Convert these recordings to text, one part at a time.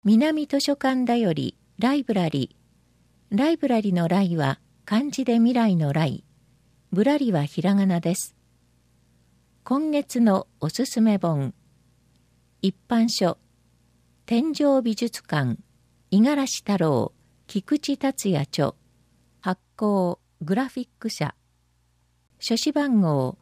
南図書館だよりライブラリ。ライブラリのライは漢字で未来のライ。ぶらりはひらがなです。今月のおすすめ本。一般書。天上美術館。五十嵐太郎。菊池達也著。発行。グラフィック社。書誌番号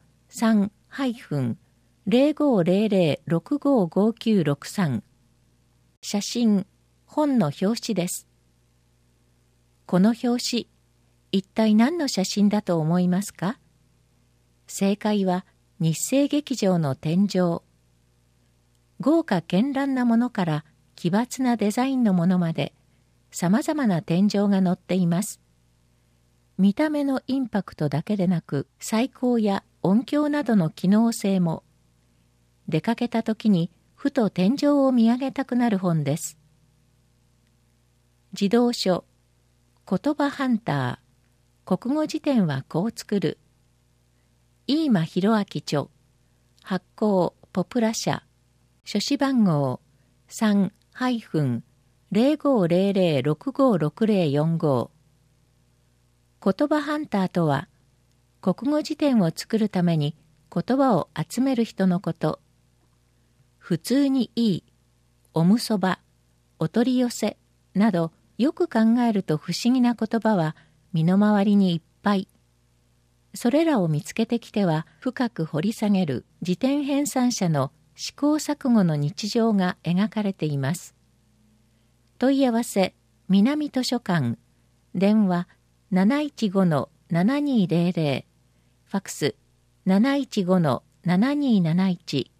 3-0500-655963。写真、本の表紙です。この表紙、一体何の写真だと思いますか？正解は日生劇場の天井。豪華絢爛なものから奇抜なデザインのものまで、様々な天井が載っています。見た目のインパクトだけでなく、採光や音響などの機能性も、出かけた時にふと天井を見上げたくなる本です。児童書、言葉ハンター、国語辞典はこう作る。飯間博明著、発行ポプラ社、書誌番号 3-0500-656045。言葉ハンターとは、国語辞典を作るために言葉を集める人のこと。普通にいい、おむそば、お取り寄せなどよく考えると不思議な言葉は身の回りにいっぱい。それらを見つけてきては深く掘り下げる辞典編纂者の試行錯誤の日常が描かれています。問い合わせ、南図書館、電話715-7200、ファクス715-7271